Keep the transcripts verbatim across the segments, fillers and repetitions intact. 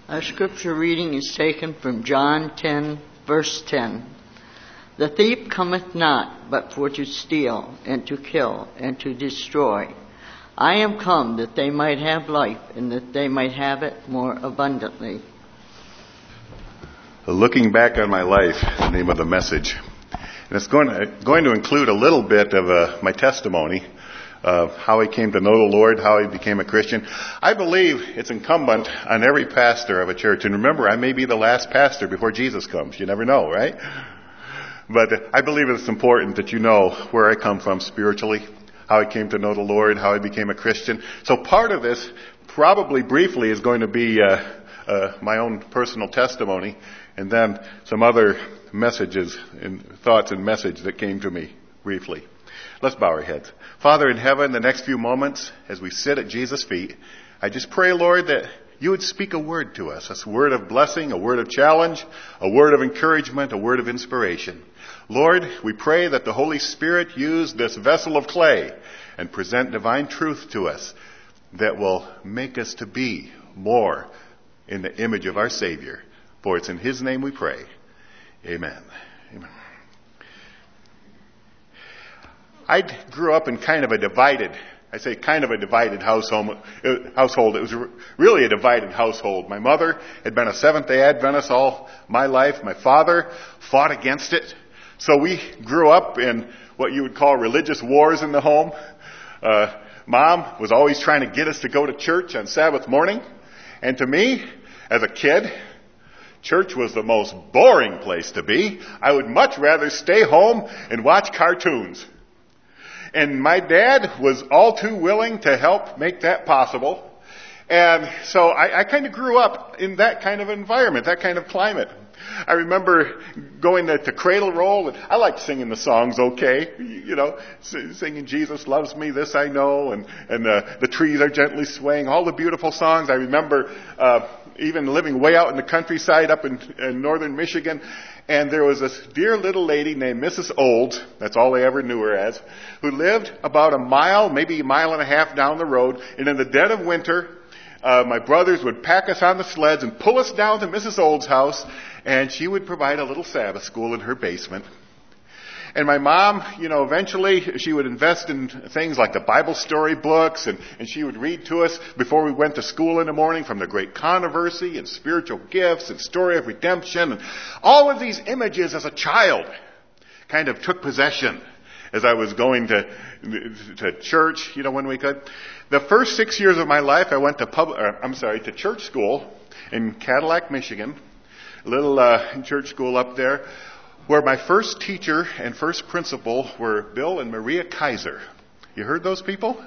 Our scripture reading is taken from John ten, verse ten. The thief cometh not, but for to steal, and to kill, and to destroy. I am come that they might have life, and that they might have it more abundantly. Looking back on my life, the name of the message. And it's going to, going to include a little bit of uh, my testimony of how I came to know the Lord, how I became a Christian. I believe it's incumbent on every pastor of a church. And remember, I may be the last pastor before Jesus comes. You never know, right? But I believe it's important that you know where I come from spiritually, how I came to know the Lord, how I became a Christian. So part of this, probably briefly, is going to be uh, uh, my own personal testimony, and then some other messages and thoughts and message that came to me briefly. Let's bow our heads. Father in heaven, the next few moments, as we sit at Jesus' feet, I just pray, Lord, that you would speak a word to us, a word of blessing, a word of challenge, a word of encouragement, a word of inspiration. Lord, we pray that the Holy Spirit use this vessel of clay and present divine truth to us that will make us to be more in the image of our Savior. For it's in His name we pray. Amen. Amen. I grew up in kind of a divided, I say kind of a divided household. Household. It was really a divided household. My mother had been a Seventh-day Adventist all my life. My father fought against it. So we grew up in what you would call religious wars in the home. Uh, Mom was always trying to get us to go to church on Sabbath morning. And to me, as a kid, church was the most boring place to be. I would much rather stay home and watch cartoons. And my dad was all too willing to help make that possible. And so I, I kind of grew up in that kind of environment, that kind of climate. I remember going to, to Cradle Roll, and I liked singing the songs okay, you know, singing Jesus Loves Me, This I Know, and, and uh, the trees are gently swaying, all the beautiful songs. I remember uh, even living way out in the countryside up in, in northern Michigan, and there was this dear little lady named Missus Olds, that's all I ever knew her as, who lived about a mile, maybe a mile and a half down the road, and in the dead of winter, uh, my brothers would pack us on the sleds and pull us down to Missus Olds' house, and she would provide a little Sabbath school in her basement. And my mom, you know, eventually she would invest in things like the Bible story books, and, and she would read to us before we went to school in the morning from the Great Controversy and Spiritual Gifts and Story of Redemption. And all of these images as a child kind of took possession as I was going to, to church, you know, when we could. The first six years of my life I went to pub, or, I'm sorry, to church school in Cadillac, Michigan, a little uh, church school up there, where my first teacher and first principal were Bill and Maria Kaiser. You heard those people?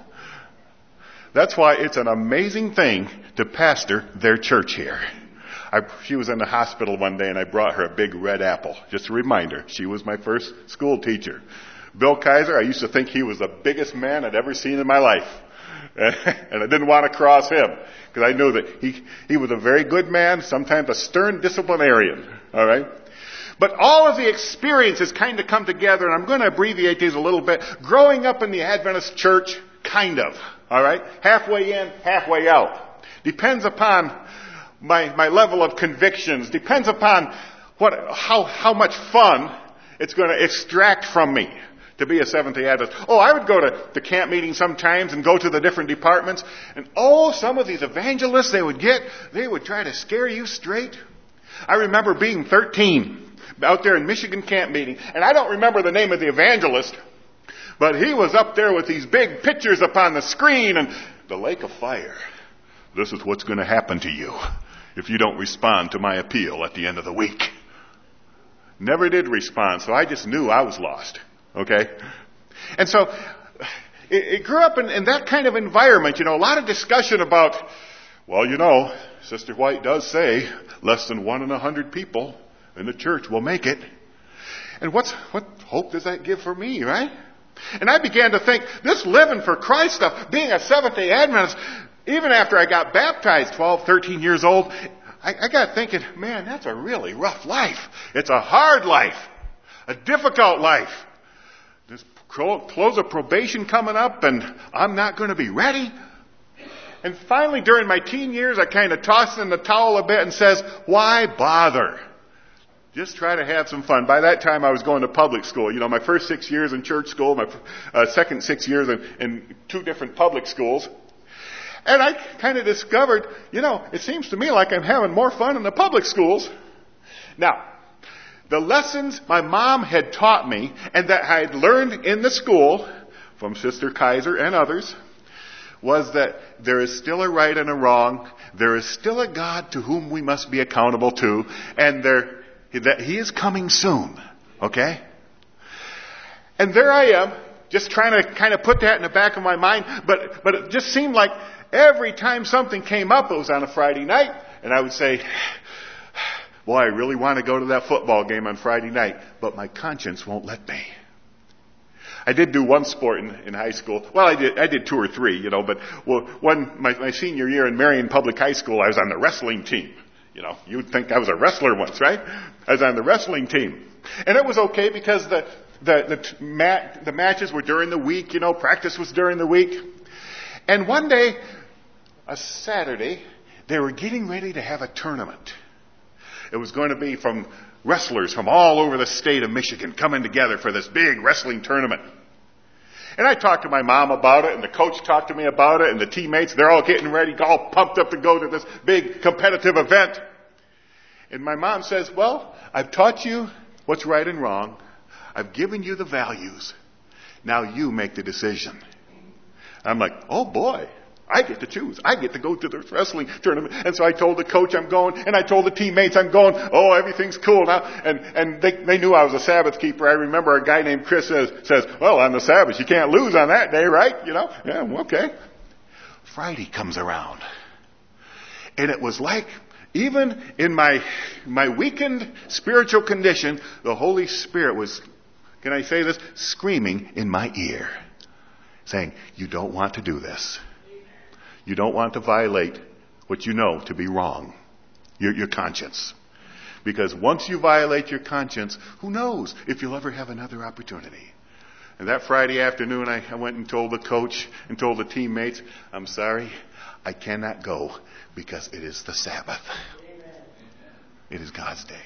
That's why it's an amazing thing to pastor their church here. I, she was in the hospital one day and I brought her a big red apple. Just a reminder, she was my first school teacher. Bill Kaiser, I used to think he was the biggest man I'd ever seen in my life. And I didn't want to cross him because I knew that he, he was a very good man, sometimes a stern disciplinarian. All right? But all of the experiences kind of come together, and I'm going to abbreviate these a little bit. Growing up in the Adventist church, kind of, all right? Halfway in, halfway out. Depends upon my, my level of convictions. Depends upon what, how, how much fun it's going to extract from me to be a Seventh-day Adventist. Oh, I would go to the camp meeting sometimes and go to the different departments, and oh, some of these evangelists they would get, they would try to scare you straight. I remember being thirteen. Out there in Michigan camp meeting. And I don't remember the name of the evangelist, but he was up there with these big pictures upon the screen and the lake of fire. This is what's going to happen to you if you don't respond to my appeal at the end of the week. Never did respond, so I just knew I was lost. Okay? And so it, it grew up in, in that kind of environment. You know, a lot of discussion about, well, you know, Sister White does say less than one in a hundred people in the church will make it. And what's, what hope does that give for me, right? And I began to think, this living for Christ stuff, being a Seventh-day Adventist, even after I got baptized, twelve, thirteen years old, I, I got thinking, man, that's a really rough life. It's a hard life. A difficult life. This close of probation coming up and I'm not going to be ready. And finally, during my teen years, I kind of tossed in the towel a bit and says, why bother? Just try to have some fun. By that time, I was going to public school. You know, my first six years in church school, my uh, second six years in, in two different public schools. And I kind of discovered, you know, it seems to me like I'm having more fun in the public schools. Now, the lessons my mom had taught me and that I had learned in the school from Sister Kaiser and others was that there is still a right and a wrong. There is still a God to whom we must be accountable to. And there, that He is coming soon. Okay? And there I am, just trying to kind of put that in the back of my mind. But, but it just seemed like every time something came up, it was on a Friday night. And I would say, boy, I really want to go to that football game on Friday night. But my conscience won't let me. I did do one sport in, in high school. Well, I did I did two or three, you know, but well, one my, my senior year in Marion Public High School, I was on the wrestling team. You know, you'd think I was a wrestler once, right? I was on the wrestling team. And it was okay because the the the, t- mat, the matches were during the week, you know, practice was during the week. And one day, a Saturday, they were getting ready to have a tournament. It was going to be from wrestlers from all over the state of Michigan coming together for this big wrestling tournament. And I talked to my mom about it, and the coach talked to me about it, and the teammates, they're all getting ready, all pumped up to go to this big competitive event. And my mom says, well, I've taught you what's right and wrong. I've given you the values. Now you make the decision. I'm like, oh boy. I get to choose. I get to go to the wrestling tournament. And so I told the coach I'm going, and I told the teammates I'm going. Oh, everything's cool now. And and they they knew I was a Sabbath keeper. I remember a guy named Chris says, says well, on the Sabbath, you can't lose on that day, right? You know? Yeah, okay. Friday comes around. And it was like, even in my my weakened spiritual condition, the Holy Spirit was, can I say this, screaming in my ear, saying, you don't want to do this. You don't want to violate what you know to be wrong, your, your conscience. Because once you violate your conscience, who knows if you'll ever have another opportunity. And that Friday afternoon, I, I went and told the coach and told the teammates, I'm sorry, I cannot go because it is the Sabbath. It is God's day.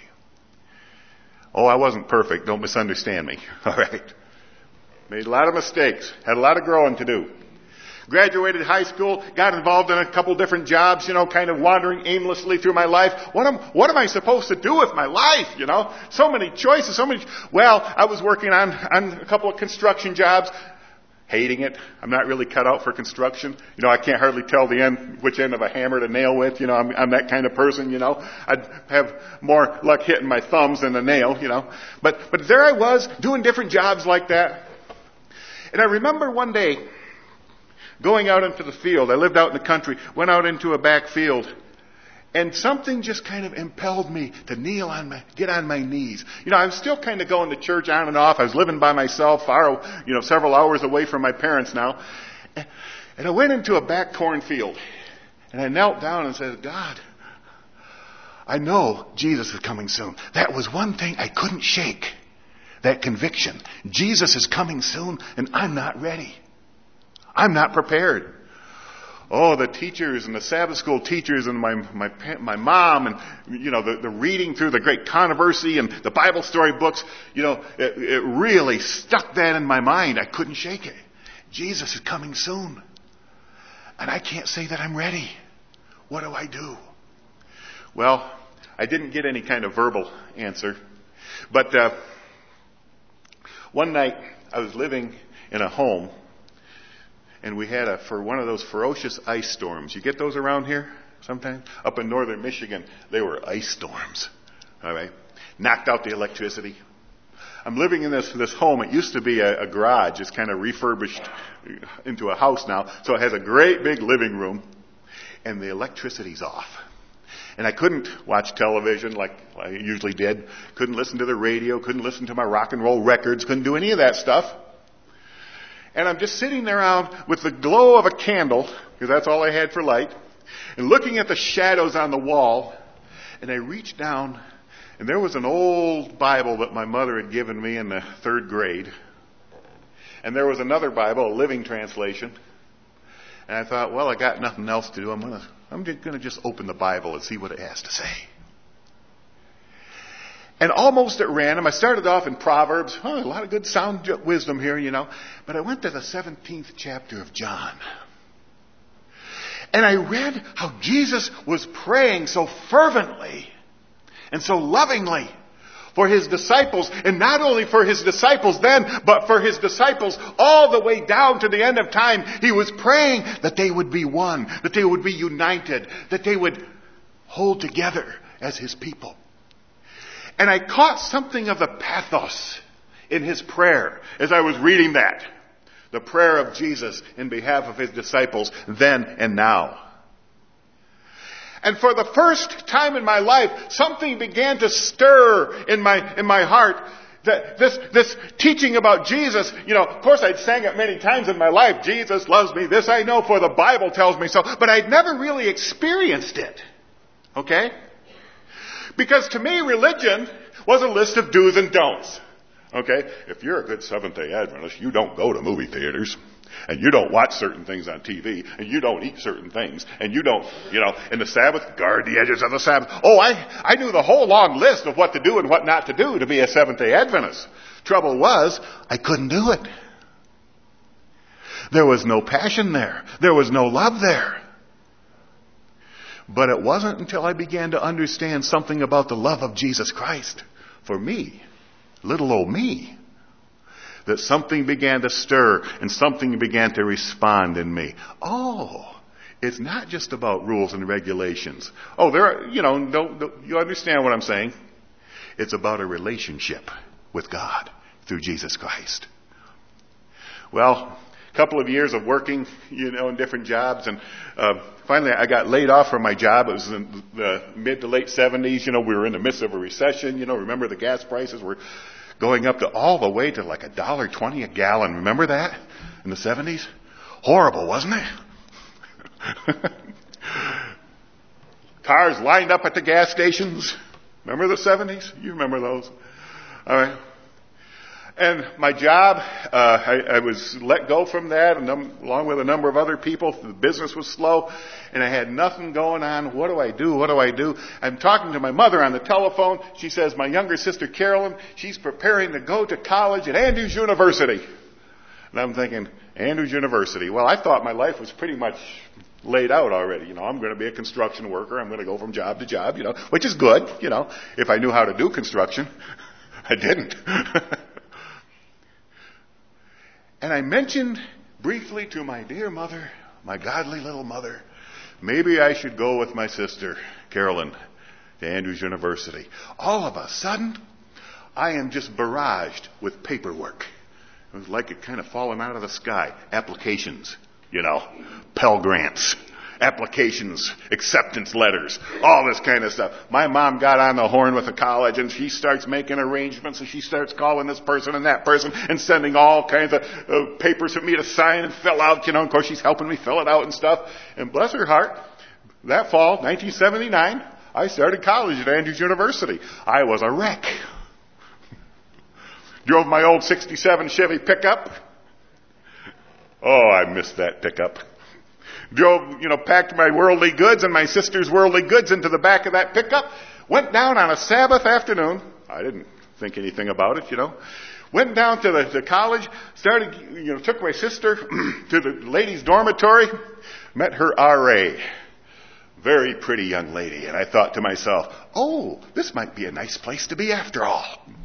Oh, I wasn't perfect. Don't misunderstand me. All right. Made a lot of mistakes. Had a lot of growing to do. Graduated high school, got involved in a couple different jobs, you know, kind of wandering aimlessly through my life. What am, what am I supposed to do with my life, you know? So many choices, so many... Well, I was working on, on a couple of construction jobs, hating it. I'm not really cut out for construction. You know, I can't hardly tell the end, which end of a hammer to nail with, you know, I'm, I'm that kind of person, you know. I'd have more luck hitting my thumbs than the nail, you know. But, but there I was, doing different jobs like that. And I remember one day, going out into the field. I lived out in the country, went out into a back field, and something just kind of impelled me to kneel on my, get on my knees. You know, I was still kind of going to church on and off. I was living by myself, far, you know, several hours away from my parents now. And I went into a back cornfield, and I knelt down and said, God, I know Jesus is coming soon. That was one thing I couldn't shake, that conviction. Jesus is coming soon, and I'm not ready. I'm not prepared. Oh, the teachers and the Sabbath school teachers and my my my mom and, you know, the, the reading through the great controversy and the Bible story books, you know, it, it really stuck that in my mind. I couldn't shake it. Jesus is coming soon. And I can't say that I'm ready. What do I do? Well, I didn't get any kind of verbal answer. But uh, one night I was living in a home. And we had a, for one of those ferocious ice storms. You get those around here sometimes? Up in northern Michigan, they were ice storms. All right. Knocked out the electricity. I'm living in this, this home. It used to be a, a garage. It's kind of refurbished into a house now. So it has a great big living room. And the electricity's off. And I couldn't watch television like I usually did. Couldn't listen to the radio. Couldn't listen to my rock and roll records. Couldn't do any of that stuff. And I'm just sitting around with the glow of a candle, because that's all I had for light, and looking at the shadows on the wall. And I reached down, and there was an old Bible that my mother had given me in the third grade. And there was another Bible, a Living Translation. And I thought, well, I got nothing else to do. I'm gonna, I'm gonna just open the Bible and see what it has to say. And almost at random, I started off in Proverbs. Oh, a lot of good sound wisdom here, you know. But I went to the seventeenth chapter of John. And I read how Jesus was praying so fervently and so lovingly for his disciples, and not only for his disciples then, but for his disciples all the way down to the end of time. He was praying that they would be one, that they would be united, that they would hold together as his people. And I caught something of the pathos in his prayer as I was reading that. The prayer of Jesus in behalf of his disciples then and now. And for the first time in my life, something began to stir in my, in my heart. That this, this teaching about Jesus, you know, of course I'd sang it many times in my life. Jesus loves me. This I know, for the Bible tells me so. But I'd never really experienced it. Okay? Because to me, religion was a list of do's and don'ts. Okay? If you're a good Seventh-day Adventist, you don't go to movie theaters. And you don't watch certain things on T V, and you don't eat certain things, and you don't, you know, in the Sabbath, guard the edges of the Sabbath. Oh, I, I knew the whole long list of what to do and what not to do to be a Seventh-day Adventist. Trouble was, I couldn't do it. There was no passion there. There was no love there. But it wasn't until I began to understand something about the love of Jesus Christ for me, little old me, that something began to stir and something began to respond in me. Oh, it's not just about rules and regulations. Oh, there are, you know, don't, don't, you understand what I'm saying? It's about a relationship with God through Jesus Christ. Well, a couple of years of working, you know, in different jobs, and uh, finally I got laid off from my job. It was in the mid to late seventies. You know, we were in the midst of a recession. You know, remember the gas prices were going up to all the way to like a dollar twenty a gallon. Remember that in the seventies? Horrible, wasn't it? Cars lined up at the gas stations. Remember the seventies? You remember those? All right. And my job, uh, I, I was let go from that, and num- along with a number of other people. The business was slow, and I had nothing going on. What do I do? What do I do? I'm talking to my mother on the telephone. She says, my younger sister, Carolyn, she's preparing to go to college at Andrews University. And I'm thinking, Andrews University. Well, I thought my life was pretty much laid out already. You know, I'm going to be a construction worker. I'm going to go from job to job, you know, which is good, you know, if I knew how to do construction. I didn't. And I mentioned briefly to my dear mother, my godly little mother, maybe I should go with my sister, Carolyn, to Andrews University. All of a sudden, I am just barraged with paperwork. It was like it kind of fallen out of the sky. Applications, you know, Pell Grants, applications, acceptance letters, all this kind of stuff. My mom got on the horn with the college, and she starts making arrangements, and she starts calling this person and that person and sending all kinds of uh, papers for me to sign and fill out. You know, of course, she's helping me fill it out and stuff. And bless her heart, that fall, nineteen seventy-nine, I started college at Andrews University. I was a wreck. Drove my old sixty-seven Chevy pickup. Oh, I missed that pickup. Drove, you know, packed my worldly goods and my sister's worldly goods into the back of that pickup. Went down on a Sabbath afternoon. I didn't think anything about it, you know. Went down to the to college, started, you know, took my sister to the ladies' dormitory, met her R A. Very pretty young lady. And I thought to myself, oh, this might be a nice place to be after all.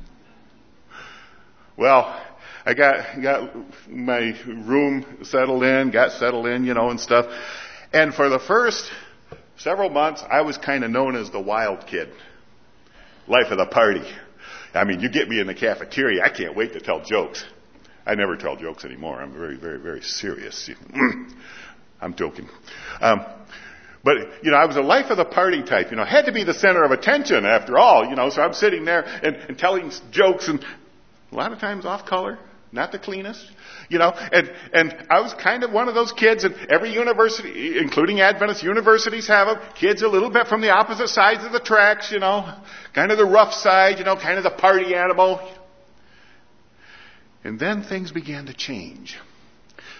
Well, I got got my room settled in, got settled in, you know, and stuff. And for the first several months, I was kind of known as the wild kid. Life of the party. I mean, you get me in the cafeteria, I can't wait to tell jokes. I never tell jokes anymore. I'm very, very, very serious. I'm joking. Um, but, you know, I was a life of the party type. You know, had to be the center of attention after all, you know. So I'm sitting there and, and telling jokes, and a lot of times off color. Not the cleanest, you know, and, and I was kind of one of those kids, and every university, including Adventist universities, have them. Kids a little bit from the opposite sides of the tracks, you know, kind of the rough side, you know, kind of the party animal. And then things began to change.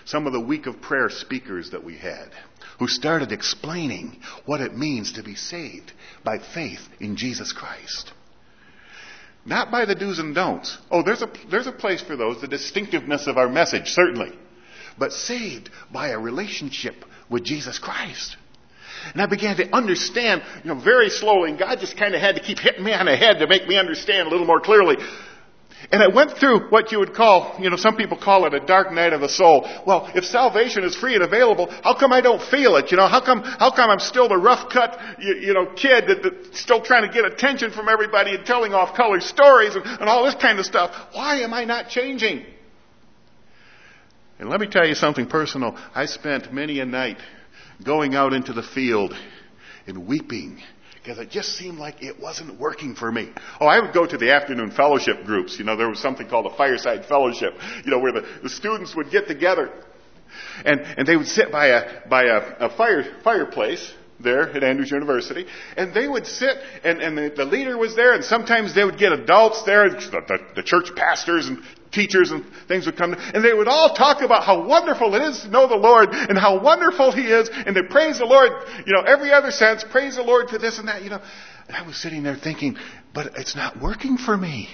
some of the week of prayer speakers that we had, who started explaining what it means to be saved by faith in Jesus Christ. Not by the do's and don'ts. Oh, there's a, there's a place for those, the distinctiveness of our message, certainly. But saved by a relationship with Jesus Christ. And I began to understand, you know, very slowly, and God just kind of had to keep hitting me on the head to make me understand a little more clearly. And I went through what you would call, you know, some people call it a dark night of the soul. Well, if salvation is free and available, how come I don't feel it? You know, how come, how come I'm still the rough cut, you, you know, kid that, that's still trying to get attention from everybody and telling off color stories and, and all this kind of stuff? Why am I not changing? And let me tell you something personal. I spent many a night going out into the field and weeping because it just seemed like it wasn't working for me. Oh, I would go to the afternoon fellowship groups. You know, there was something called a fireside fellowship, you know, where the, the students would get together and, and they would sit by a, by a, a fire, fireplace there at Andrews University, and they would sit, and, and the, the leader was there, and sometimes they would get adults there, the, the, the church pastors and teachers and things would come, and they would all talk about how wonderful it is to know the Lord, and how wonderful He is, and they praise the Lord, you know, every other sense, praise the Lord for this and that, you know. And I was sitting there thinking, but it's not working for me.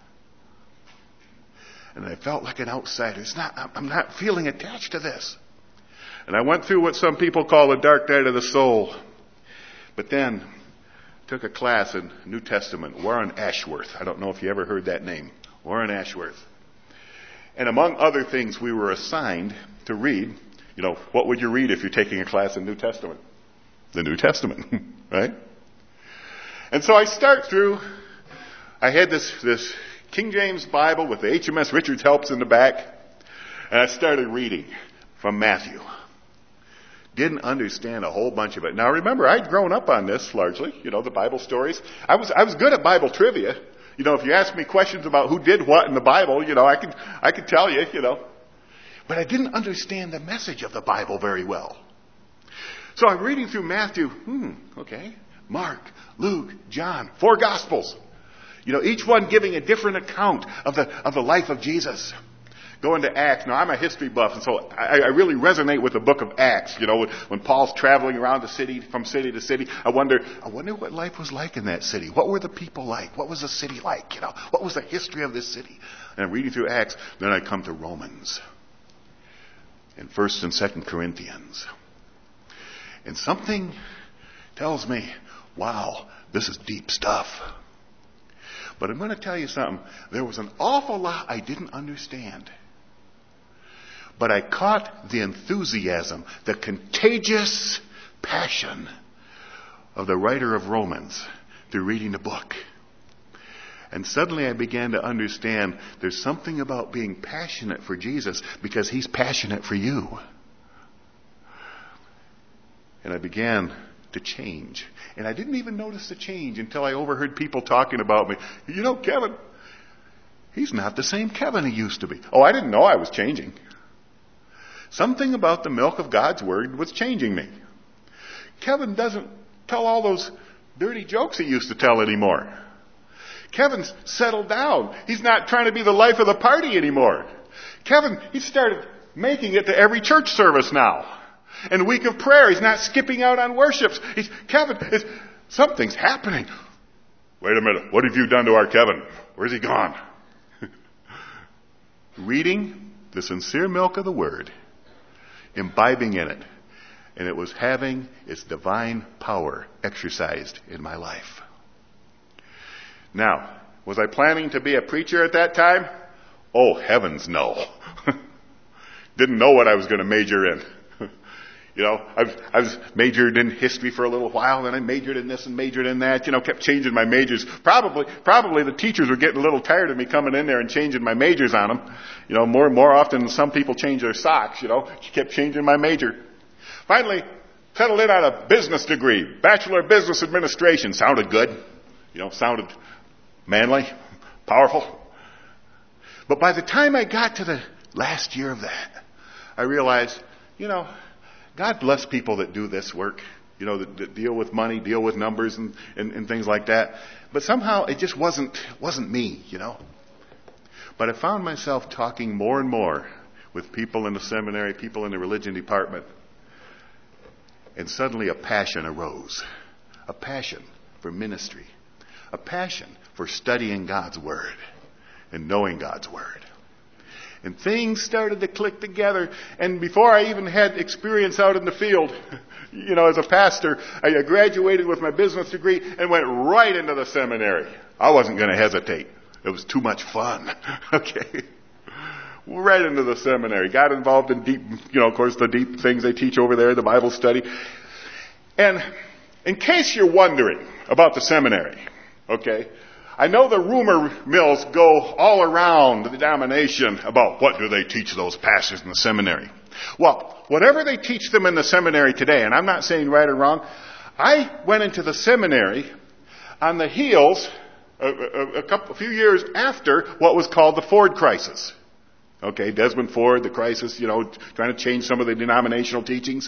And I felt like an outsider. It's not, I'm not feeling attached to this. And I went through what some people call the dark night of the soul. But then took a class in New Testament, Warren Ashworth. I don't know if you ever heard that name. Warren Ashworth. And among other things, we were assigned to read, you know, what would you read if you're taking a class in New Testament? The New Testament, right? And so I start through, I had this, this King James Bible with the H M S Richards Helps in the back, and I started reading from Matthew. Didn't understand a whole bunch of it. Now remember, I'd grown up on this largely, you know, the Bible stories. I was I was good at Bible trivia. You know, if you ask me questions about who did what in the Bible, you know, I could I could tell you, you know. But I didn't understand the message of the Bible very well. So I'm reading through Matthew, hmm, okay, Mark, Luke, John, four Gospels. You know, each one giving a different account of the of the life of Jesus. Going to Acts. Now, I'm a history buff, and so I, I really resonate with the book of Acts. You know, when, when Paul's traveling around the city, from city to city, I wonder, I wonder what life was like in that city. What were the people like? What was the city like? You know, what was the history of this city? And I'm reading through Acts, then I come to Romans, and First and Second Corinthians, and something tells me, wow, this is deep stuff. But I'm going to tell you something. There was an awful lot I didn't understand. But I caught the enthusiasm, the contagious passion of the writer of Romans through reading the book. And suddenly I began to understand there's something about being passionate for Jesus because He's passionate for you. And I began to change. And I didn't even notice the change until I overheard people talking about me. You know, Kevin, he's not the same Kevin he used to be. Oh, I didn't know I was changing. Something about the milk of God's Word was changing me. Kevin doesn't tell all those dirty jokes he used to tell anymore. Kevin's settled down. He's not trying to be the life of the party anymore. Kevin, he started making it to every church service now. And week of prayer, he's not skipping out on worships. He's, Kevin, is, something's happening. Wait a minute. What have you done to our Kevin? Where's he gone? Reading the sincere milk of the Word, imbibing in it, and it was having its divine power exercised in my life. Now, was I planning to be a preacher at that time? Oh, heavens no. Didn't know what I was going to major in. You know, I've, I was majored in history for a little while, then I majored in this and majored in that, you know, kept changing my majors. Probably, probably the teachers were getting a little tired of me coming in there and changing my majors on them. You know, more, more often than some people change their socks, you know, she kept changing my major. Finally, settled in on a business degree, Bachelor of Business Administration. Sounded good, you know, sounded manly, powerful. But by the time I got to the last year of that, I realized, you know, God bless people that do this work, you know, that, that deal with money, deal with numbers and, and, and things like that. But somehow it just wasn't wasn't me, you know. But I found myself talking more and more with people in the seminary, people in the religion department. And suddenly a passion arose. A passion for ministry. A passion for studying God's Word and knowing God's Word. And things started to click together. And before I even had experience out in the field, you know, as a pastor, I graduated with my business degree and went right into the seminary. I wasn't going to hesitate. It was too much fun. Okay. Right into the seminary. Got involved in deep, you know, of course, the deep things they teach over there, the Bible study. And in case you're wondering about the seminary, okay, I know the rumor mills go all around the denomination about what do they teach those pastors in the seminary. Well, whatever they teach them in the seminary today, and I'm not saying right or wrong, I went into the seminary on the heels a, a, a couple, a few years after what was called the Ford crisis. Okay, Desmond Ford, the crisis, you know, trying to change some of the denominational teachings.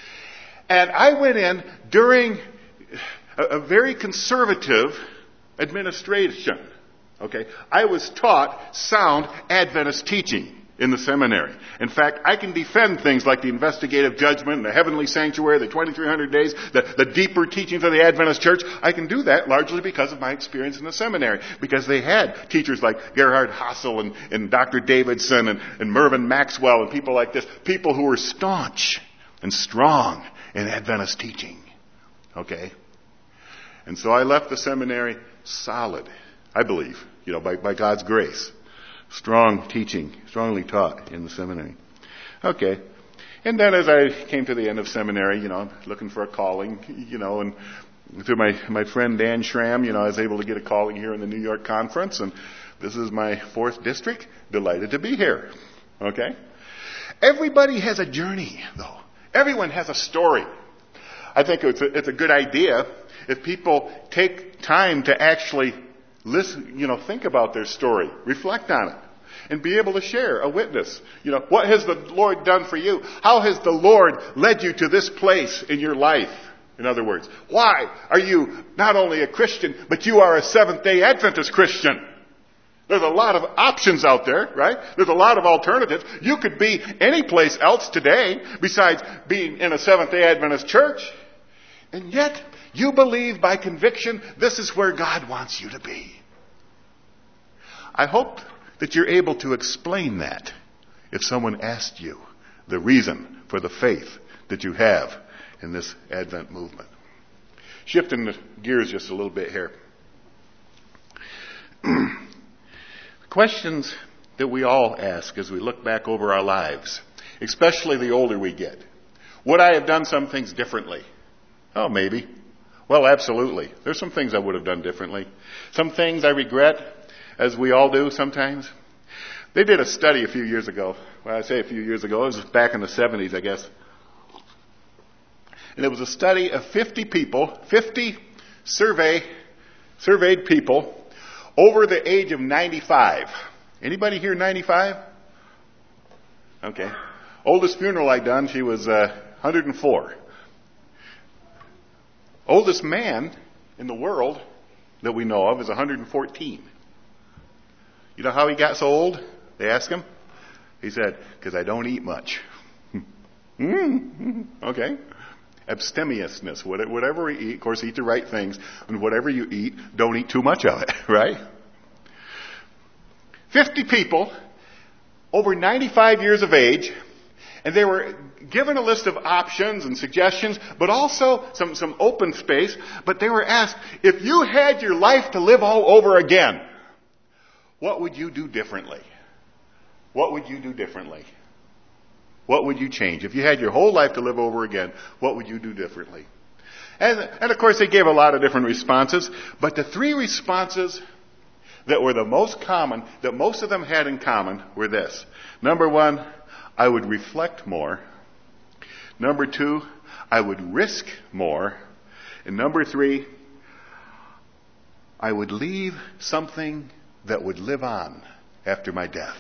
And I went in during a, a very conservative administration. Okay, I was taught sound Adventist teaching in the seminary. In fact, I can defend things like the investigative judgment, the heavenly sanctuary, the twenty-three hundred days, the, the deeper teachings of the Adventist church. I can do that largely because of my experience in the seminary, because they had teachers like Gerhard Hassel and, and Doctor Davidson and, and Mervyn Maxwell and people like this, people who were staunch and strong in Adventist teaching. Okay? And so I left the seminary solid, I believe, you know, by, by God's grace. Strong teaching, strongly taught in the seminary. Okay. And then as I came to the end of seminary, you know, looking for a calling, you know, and through my, my friend Dan Schramm, you know, I was able to get a calling here in the New York conference, and this is my fourth district. Delighted to be here. Okay. Everybody has a journey, though. Everyone has a story. I think it's a, it's a good idea if people take time to actually listen, you know, think about their story, reflect on it, and be able to share a witness. You know, what has the Lord done for you? How has the Lord led you to this place in your life? In other words, why are you not only a Christian, but you are a Seventh-day Adventist Christian? There's a lot of options out there, right? There's a lot of alternatives. You could be any place else today besides being in a Seventh-day Adventist church. And yet, you believe by conviction this is where God wants you to be. I hope that you're able to explain that if someone asked you the reason for the faith that you have in this Advent movement. Shifting the gears just a little bit here. Questions that we all ask as we look back over our lives, especially the older we get. Would I have done some things differently? Oh, maybe. Well, absolutely. There's some things I would have done differently. Some things I regret, as we all do sometimes. They did a study a few years ago. Well, I say a few years ago. It was back in the seventies, I guess. And it was a study of fifty people, fifty survey, surveyed people over the age of ninety-five. Anybody here ninety-five? Okay. Oldest funeral I done, she was uh, one hundred four. Oldest man in the world that we know of is one hundred fourteen. You know how he got so old? They asked him. He said, because I don't eat much. mm, okay. Abstemiousness. Whatever we eat, of course, eat the right things. And whatever you eat, don't eat too much of it, right? fifty people over ninety-five years of age, and they were given a list of options and suggestions, but also some, some open space. But they were asked, if you had your life to live all over again, what would you do differently? What would you do differently? What would you change? If you had your whole life to live over again, what would you do differently? And, and of course, they gave a lot of different responses, but the three responses that were the most common, that most of them had in common, were this. Number one, I would reflect more. Number two, I would risk more. And number three, I would leave something that would live on after my death.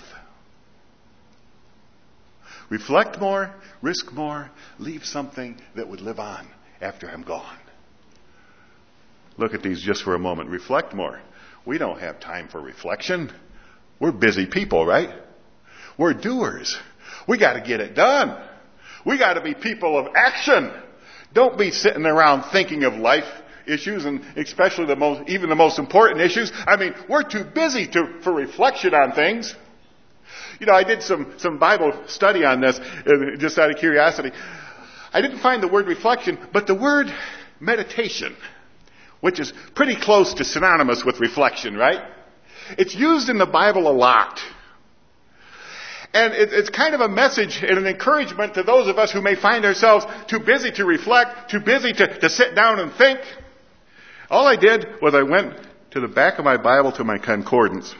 Reflect more, risk more, leave something that would live on after I'm gone. Look at these just for a moment. Reflect more. We don't have time for reflection. We're busy people, right? We're doers. We got to get it done. We got to be people of action. Don't be sitting around thinking of life issues, and especially the most, even the most important issues. I mean, we're too busy to, for reflection on things. You know, I did some, some Bible study on this, uh, just out of curiosity. I didn't find the word reflection, but the word meditation, which is pretty close to synonymous with reflection, right? It's used in the Bible a lot. And it, it's kind of a message and an encouragement to those of us who may find ourselves too busy to reflect, too busy to, to sit down and think. All I did was I went to the back of my Bible to my concordance.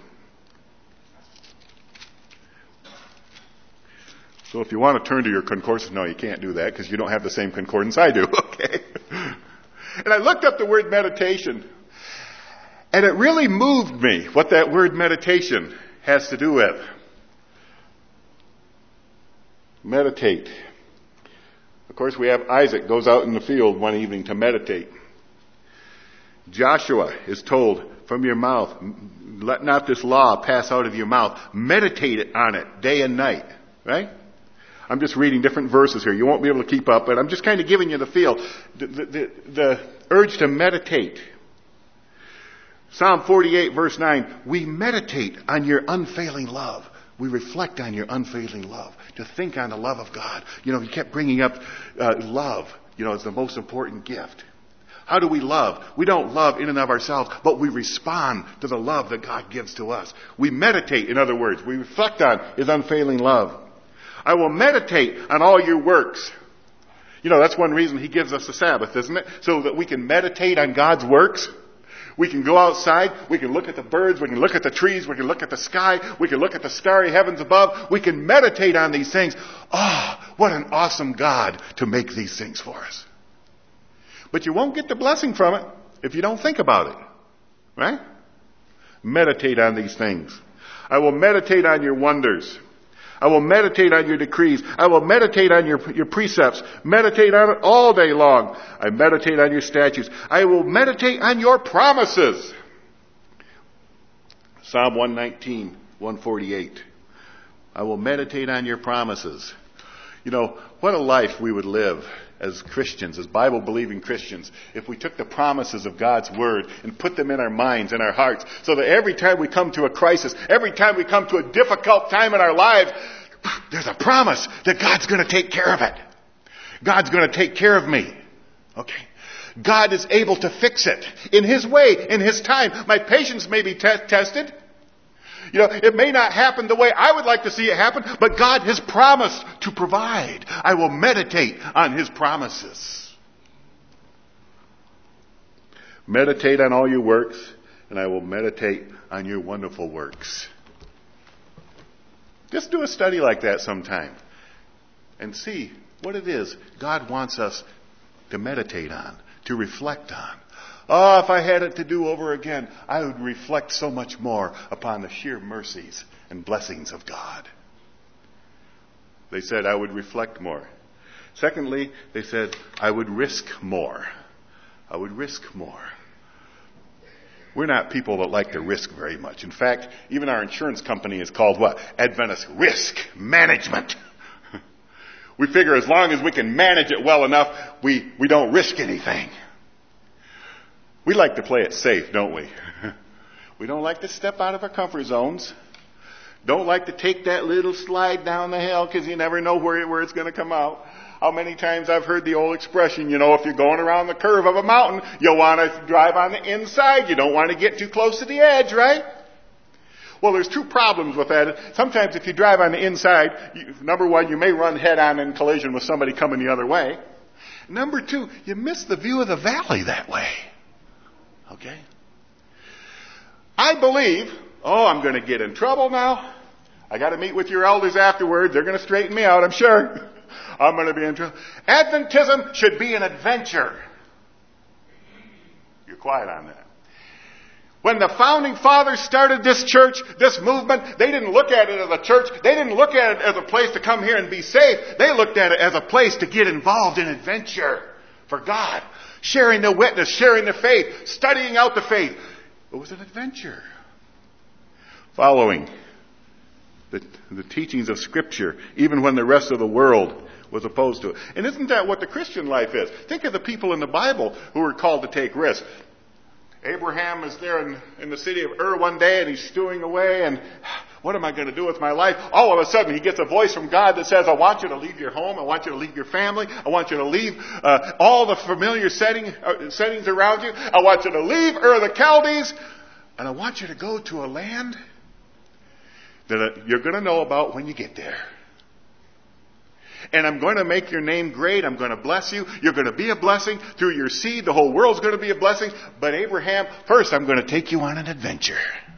So if you want to turn to your concordance, no, you can't do that because you don't have the same concordance I do, okay? And I looked up the word meditation. And it really moved me what that word meditation has to do with. Meditate. Of course, we have Isaac goes out in the field one evening to meditate. Joshua is told, from your mouth, let not this law pass out of your mouth. Meditate on it day and night. Right? I'm just reading different verses here. You won't be able to keep up, but I'm just kind of giving you the feel. The, the, the, the urge to meditate. Psalm forty-eight, verse nine, we meditate on your unfailing love. We reflect on your unfailing love. To think on the love of God. You know, you kept bringing up uh, love. You know, it's the most important gift. How do we love? We don't love in and of ourselves, but we respond to the love that God gives to us. We meditate, in other words. We reflect on His unfailing love. I will meditate on all your works. You know, that's one reason He gives us the Sabbath, isn't it? So that we can meditate on God's works. We can go outside, we can look at the birds, we can look at the trees, we can look at the sky, we can look at the starry heavens above, we can meditate on these things. Ah, oh, what an awesome God to make these things for us. But you won't get the blessing from it if you don't think about it. Right? Meditate on these things. I will meditate on your wonders. I will meditate on your decrees. I will meditate on your, your precepts. Meditate on it all day long. I meditate on your statutes. I will meditate on your promises. Psalm one nineteen, one forty-eight. I will meditate on your promises. You know, what a life we would live as Christians, as Bible-believing Christians, if we took the promises of God's Word and put them in our minds and our hearts, so that every time we come to a crisis, every time we come to a difficult time in our lives, there's a promise that God's going to take care of it. God's going to take care of me. Okay. God is able to fix it in His way, in His time. My patience may be te- tested. You know, it may not happen the way I would like to see it happen, but God has promised to provide. I will meditate on His promises. Meditate on all your works, and I will meditate on your wonderful works. Just do a study like that sometime and see what it is God wants us to meditate on, to reflect on. Oh, if I had it to do over again, I would reflect so much more upon the sheer mercies and blessings of God. They said I would reflect more. Secondly, they said I would risk more. I would risk more. We're not people that like to risk very much. In fact, even our insurance company is called what? Adventist Risk Management. We figure as long as we can manage it well enough, we, we don't risk anything. We like to play it safe, don't we? We don't like to step out of our comfort zones. Don't like to take that little slide down the hill because you never know where, where it's going to come out. How many times I've heard the old expression, you know, if you're going around the curve of a mountain, you'll want to drive on the inside. You don't want to get too close to the edge, right? Well, there's two problems with that. Sometimes if you drive on the inside, you, number one, you may run head on in collision with somebody coming the other way. Number two, you miss the view of the valley that way. Okay? I believe, oh, I'm going to get in trouble now. I got to meet with your elders afterwards. They're going to straighten me out, I'm sure. I'm going to be in trouble. Adventism should be an adventure. You're quiet on that. When the founding fathers started this church, this movement, they didn't look at it as a church. They didn't look at it as a place to come here and be safe. They looked at it as a place to get involved in adventure for God. Sharing the witness, sharing the faith, studying out the faith. It was an adventure. Following the, the teachings of Scripture, even when the rest of the world was opposed to it. And isn't that what the Christian life is? Think of the people in the Bible who were called to take risks. Abraham is there in, in the city of Ur one day, and he's stewing away, and what am I going to do with my life? All of a sudden, he gets a voice from God that says, I want you to leave your home. I want you to leave your family. I want you to leave uh, all the familiar setting, uh, settings around you. I want you to leave Ur the Chaldees, and I want you to go to a land that uh, you're going to know about when you get there. And I'm going to make your name great. I'm going to bless you. You're going to be a blessing. Through your seed, the whole world's going to be a blessing. But Abraham, first I'm going to take you on an adventure.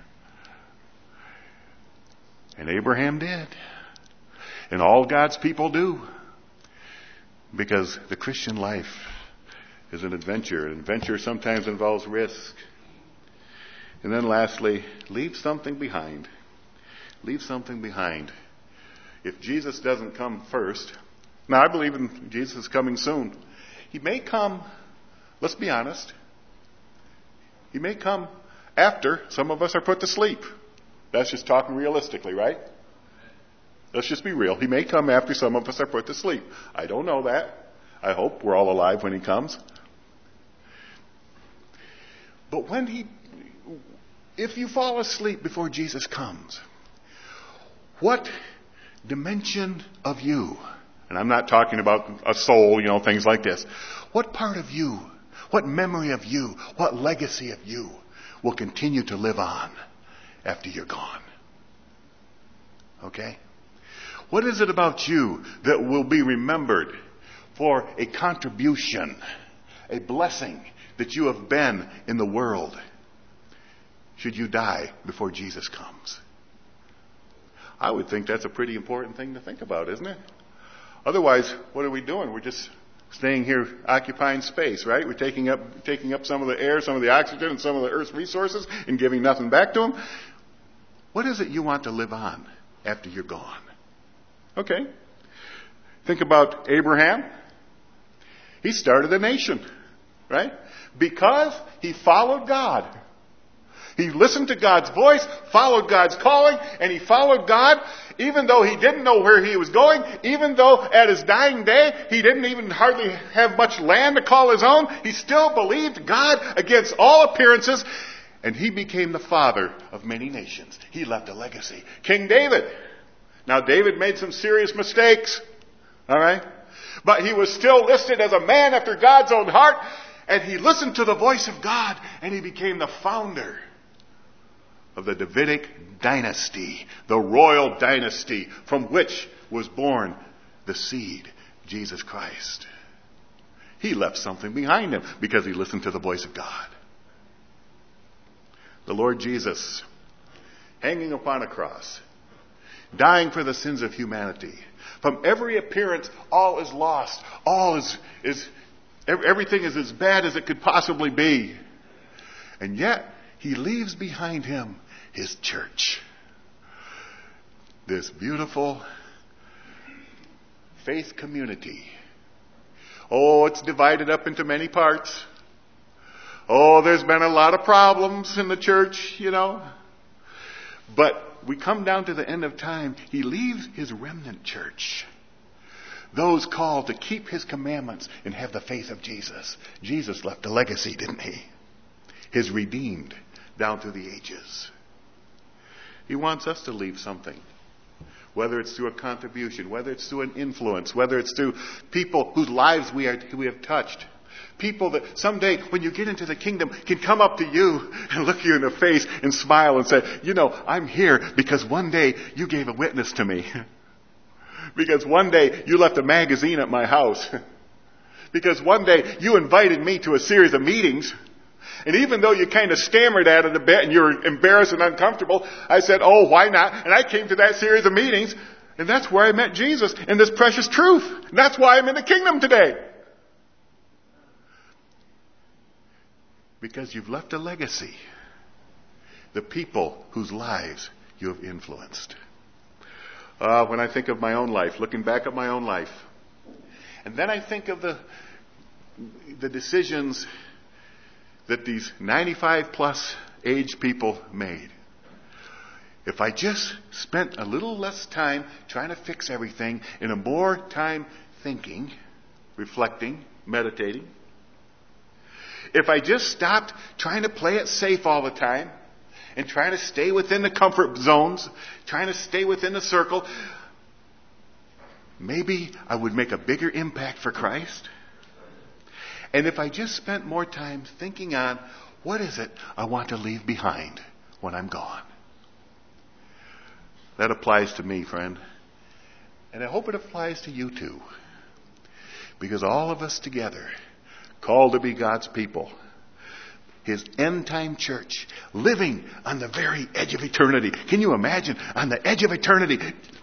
And Abraham did. And all God's people do. Because the Christian life is an adventure. An adventure sometimes involves risk. And then lastly, leave something behind. Leave something behind. If Jesus doesn't come first, now I believe in Jesus is coming soon. He may come, let's be honest, he may come after some of us are put to sleep. That's just talking realistically, right? Let's just be real. He may come after some of us are put to sleep. I don't know that. I hope we're all alive when he comes. But when he, if you fall asleep before Jesus comes, what dimension of you, and I'm not talking about a soul, you know, things like this. What part of you, what memory of you, what legacy of you will continue to live on after you're gone? Okay? What is it about you that will be remembered for a contribution, a blessing that you have been in the world should you die before Jesus comes? I would think that's a pretty important thing to think about, isn't it? Otherwise, what are we doing? We're just staying here occupying space, right? We're taking up taking up some of the air, some of the oxygen, and some of the Earth's resources and giving nothing back to them. What is it you want to live on after you're gone? Okay. Think about Abraham. He started a nation, right? Because he followed God. He listened to God's voice, followed God's calling, and he followed God even though he didn't know where he was going, even though at his dying day he didn't even hardly have much land to call his own. He still believed God against all appearances, and he became the father of many nations. He left a legacy. King David. Now David made some serious mistakes, all right? But he was still listed as a man after God's own heart, and he listened to the voice of God, and he became the founder of the Davidic dynasty, the royal dynasty from which was born the seed, Jesus Christ. He left something behind him because he listened to the voice of God. The Lord Jesus, hanging upon a cross, dying for the sins of humanity. From every appearance, all is lost. All is, is everything is as bad as it could possibly be. And yet, he leaves behind him his church. This beautiful faith community. Oh, it's divided up into many parts. Oh, there's been a lot of problems in the church, you know. But we come down to the end of time. He leaves his remnant church. Those called to keep his commandments and have the faith of Jesus. Jesus left a legacy, didn't he? His redeemed down through the ages. He wants us to leave something. Whether it's through a contribution, whether it's through an influence, whether it's through people whose lives we are we have touched. People that someday, when you get into the kingdom, can come up to you and look you in the face and smile and say, you know, I'm here because one day you gave a witness to me. Because one day you left a magazine at my house. Because one day you invited me to a series of meetings. And even though you kind of stammered at it a bit and you were embarrassed and uncomfortable, I said, oh, why not? And I came to that series of meetings, and that's where I met Jesus and this precious truth. And that's why I'm in the kingdom today. Because you've left a legacy. The people whose lives you have influenced. Uh, when I think of my own life, looking back at my own life, and then I think of the the decisions that these ninety-five plus age people made. if I just spent a little less time trying to fix everything and a more time thinking, reflecting, meditating, if I just stopped trying to play it safe all the time and trying to stay within the comfort zones, trying to stay within the circle, maybe I would make a bigger impact for Christ. And if I just spent more time thinking on what is it I want to leave behind when I'm gone. That applies to me, friend. And I hope it applies to you too. Because all of us together, called to be God's people, His end-time church, living on the very edge of eternity. Can you imagine? On the edge of eternity.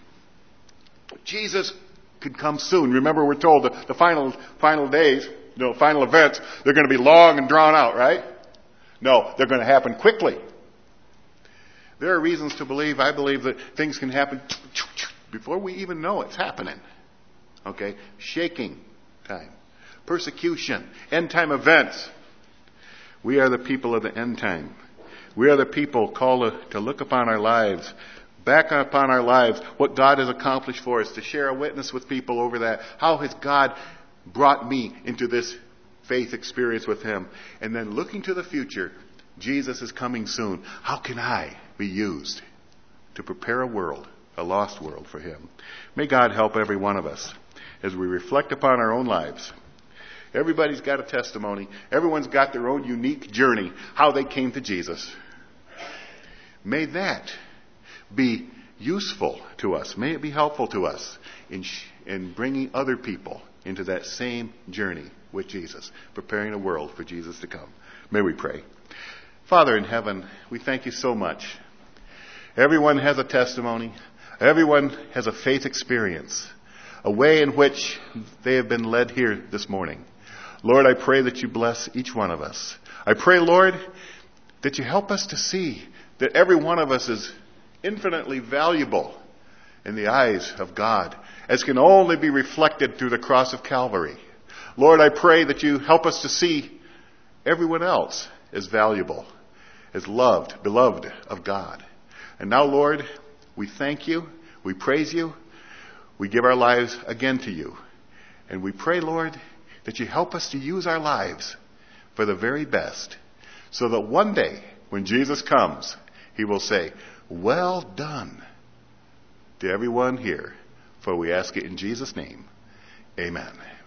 Jesus could come soon. Remember, we're told the, the final final days, you know, final events, they're going to be long and drawn out, right? No, they're going to happen quickly. There are reasons to believe, I believe, that things can happen before we even know it's happening. Okay? Shaking time. Persecution. End-time events. We are the people of the end time. We are the people called to, to look upon our lives, back upon our lives, what God has accomplished for us, to share a witness with people over that. How has God brought me into this faith experience with Him? And then looking to the future, Jesus is coming soon. How can I be used to prepare a world, a lost world for Him? May God help every one of us as we reflect upon our own lives. Everybody's got a testimony. Everyone's got their own unique journey, how they came to Jesus. May that be useful to us. May it be helpful to us in, sh- in bringing other people into that same journey with Jesus, preparing a world for Jesus to come. May we pray. Father in heaven, we thank you so much. Everyone has a testimony. Everyone has a faith experience, a way in which they have been led here this morning. Lord, I pray that you bless each one of us. I pray, Lord, that you help us to see that every one of us is infinitely valuable in the eyes of God, as can only be reflected through the cross of Calvary. Lord, I pray that you help us to see everyone else as valuable, as loved, beloved of God. And now, Lord, we thank you, we praise you, we give our lives again to you. And we pray, Lord, that you help us to use our lives for the very best, so that one day, when Jesus comes, He will say, "Well done," to everyone here. For we ask it in Jesus' name. Amen.